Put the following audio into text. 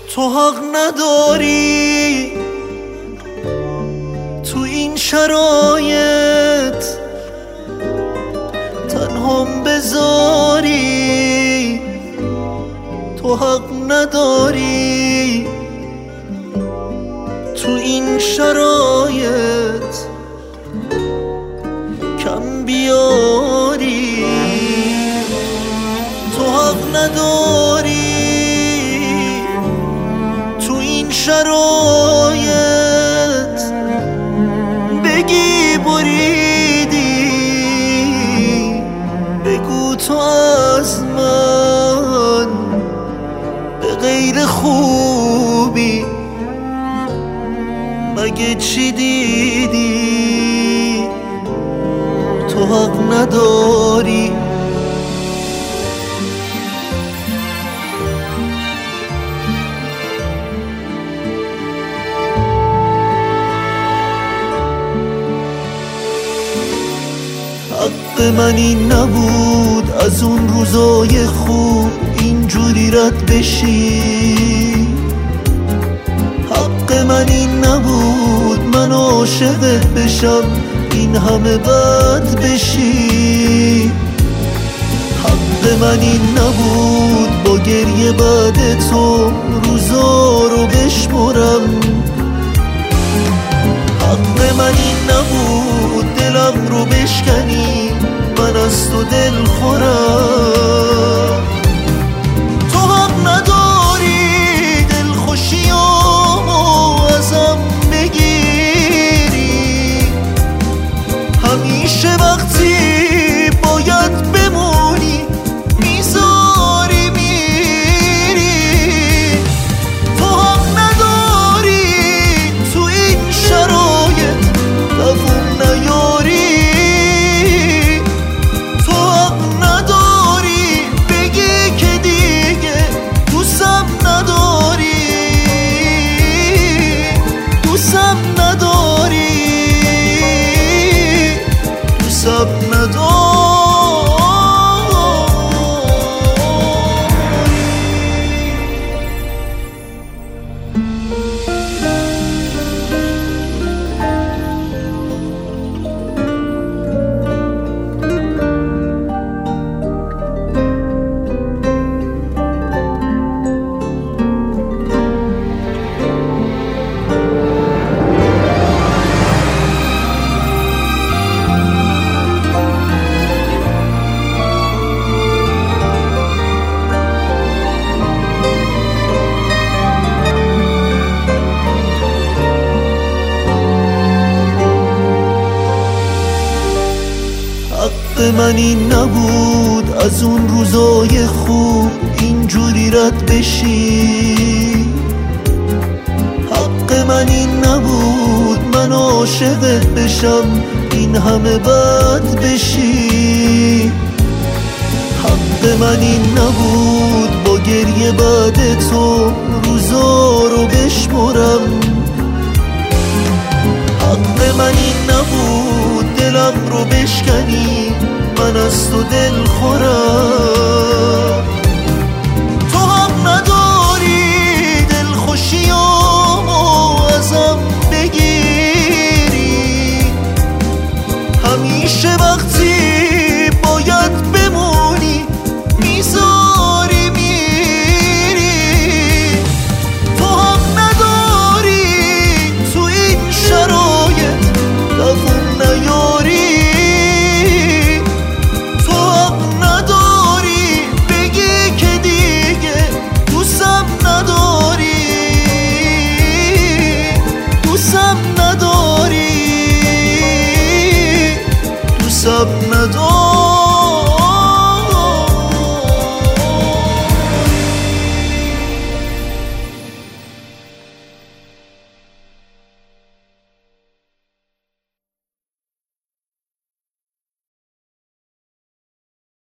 تو حق نداری تو این شرایط تنهام بذاری. تو حق نداری تو این شرایط کم بیاری. تو حق نداری تو این شرایط بگی بریدی. بگو تو از من به غیر خوبی مگه چی دیدی؟ تو حق نداری. حق من این نبود از اون روزای خوب اینجوری رد بشی. حق من این نبود من عاشقت بشم این همه بد بشی. حق من این نبود با گریه بعد تو روزا رو بشمرم. حق من این نبود دلم رو بشکنی من از تو دل خورم. تو حق نداری دل خوشیامو ازم بگیری. همیشه وقتی باید بمونی میذاری میری. تو حق نداری تو این شرایط دووم نیاری. تو حق نداری بگی که دیگه دوستم نداری. دوستم نداری دوستم نداری. حق من این نبود از اون روزای خوب اینجوری رد بشی. حق من این نبود من عاشقت بشم این همه بد بشی. حق من این نبود با گریه بعد تو روزا رو بشمرم. حق من این نبود دلم رو بشکنی من از تو دل خورم.